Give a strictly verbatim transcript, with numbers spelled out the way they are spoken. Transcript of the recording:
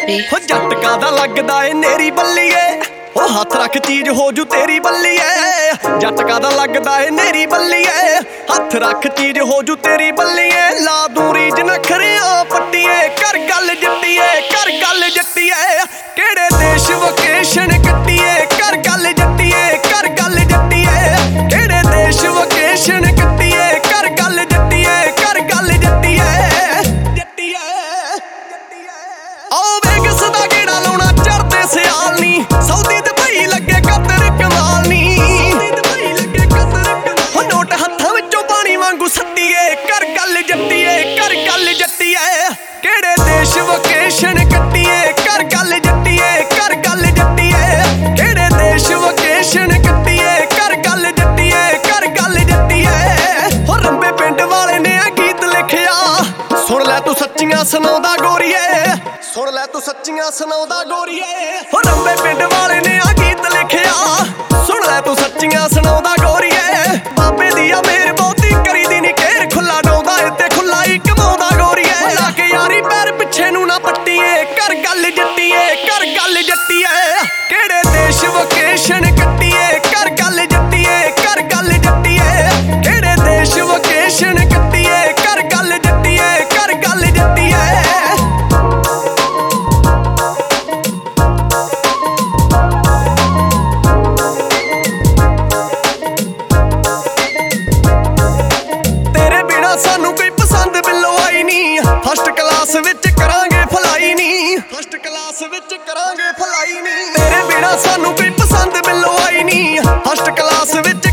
baby। ਹੋ ਜੱਟਕਾ ਦਾ ਲੱਗਦਾ ਏ ਨੇਰੀ ਬੱਲੀਏ, ਉਹ ਹੱਥ ਰੱਖ ਚੀਜ਼ ਹੋ ਜੂ ਤੇਰੀ ਬੱਲੀਏ। ਜੱਟਕਾ ਦਾ ਲੱਗਦਾ ਏ ਨੇਰੀ ਬੱਲੀਏ, ਹੱਥ ਰੱਖ ਚੀਜ਼ ਹੋ ਜੂ ਤੇਰੀ ਬੱਲੀਏ। ਲਾ ਦੂੰ ਰੀਝ ਨਖਰਿਆਂ ਪੱਟੀਏ, ਕਰ ਗੱਲ ਜੱਟੀਏ, ਕਰ ਗੱਲ ਜੱਟੀਏ। ਕਿਹੜੇ ਦੇਸ਼ ਵਕੇਸ਼ਨ ਕੱਟੀਏ, ਕਰ ਗੱਲ ਜੱਟੀਏ, ਕਰ ਗੱਲ ਜੱਟੀਏ। ਕਿਹੜੇ ਦੇਸ਼ ਵਕੇਸ਼ਨ ਕੱਟੀਏ, ਕਰ ਗੱਲ ਜੱਟੀਏ, ਕਰ ਗੱਲ ਜੱਟੀਏ। ਜੱਟੀਏ ਆਓ ਵੇਗਸ ਦਾ ਗੇੜਾ ਲਾਉਣਾ ਚੜਦੇ ਸਿਆਲ ਨੀ, ਸਊਦੀ ਦੁਬਈ ਲੱਗੇ ਕਤਰ ਕਮਾਲ ਨੀ। ਹੋ ਨੋਟ ਹੱਥਾਂ ਵਿੱਚੋਂ ਪਾਣੀ ਵਾਂਗੂ ਸੱਟੀਏ, ਕਰ ਗੱਲ ਜੱਟੀਏ, ਕਰ ਗੱਲ ਜੱਟੀਏ। ਕਿਹੜੇ ਦੇਸ਼ ਵਕੇਸ਼ਨ ਕੱਟੀਏ, ਕਰ ਗੱਲ ਜੱਟੀਏ, ਕਰ ਗੱਲ ਜੱਟੀਏ। ਕਿਹੜੇ ਦੇਸ਼ ਵਕੇਸ਼ਨ ਕੱਟੀਏ, ਕਰ ਗੱਲ ਜੱਟੀਏ, ਕਰ ਗੱਲ ਜੱਟੀਏ। ਹੋ ਰੰਬੇ ਪਿੰਡ ਵਾਲੇ ਨੇ ਆ ਗੀਤ ਲਿਖਿਆ, ਸੁਣ ਲੈ ਤੂੰ ਸੱਚੀਆਂ ਸੁਣਾਉਂਦਾ ਗੋਰੀਏ, ਸੁਣ ਲੈ ਤੂੰ ਸੱਚੀਆਂ ਸੁਣਾਉਂਦਾ ਗੋਰੀਏ। ਹੋ ਰੰਬੇ ਪਿੰਡ ਵਾਲੇ ਨੇ ਆ ਗੀਤ ਲਿਖਿਆ, ਸੁਣ ਲੈ ਤੂੰ ਸੱਚੀਆਂ ਸੁਣਾਉਂਦਾ ਗੋਰੀਏ। ਬਾਬੇ ਦੀ ਆ ਮੇਰ ਬਹੁਤੀ ਕਰੀ ਦੀ ਨੀ ਘੇਰ, ਖੁੱਲਾ ਡਾਉਂਦਾ ਏ ਤੇ ਖੁੱਲਾ ਹੀ ਕਮਾਉਂਦਾ ਗੋਰੀਏ। ਲਾ ਕੇ ਯਾਰੀ ਪੈਰ ਪਿੱਛੇ ਨੂੰ ਨਾ ਪੱਟੀਏ, ਕਰ ਗੱਲ ਜੱਟੀਏ, ਕਰ ਗੱਲ ਜੱਟੀਏ। ਕਿਹੜੇ ਦੇਸ਼ ਵਕੇਸ਼ਨ ਕੱਟੀਏ, ਕਰ ਗੱਲ ਜੱਟੀਏ, ਕਰ ਗੱਲ ਜੱਟੀਏ। ਕਿਹੜੇ ਦੇਸ਼ ਵਕੇਸ਼ਨ ਕੱਟੀਏ, ਕਰ ਗੱਲ ਜੱਟੀਏ, ਕਰ ਗੱਲ ਜੱਟੀਏ। ਸਾਨੂੰ ਕੋਈ ਪਸੰਦ ਬਿੱਲੋ ਆਈ ਨੀ, ਫਸਟ ਕਲਾਸ ਵਿੱਚ ਕਰਾਂਗੇ ਫਲਾਈ ਨੀ, ਫਸਟ ਕਲਾਸ ਵਿੱਚ ਕਰਾਂਗੇ ਫਲਾਈ ਨੀ। ਤੇਰੇ ਬਿਨਾ ਸਾਨੂੰ ਕੋਈ ਪਸੰਦ ਬਿੱਲੋ ਆਈ ਨੀ, ਫਸਟ ਕਲਾਸ ਵਿੱਚ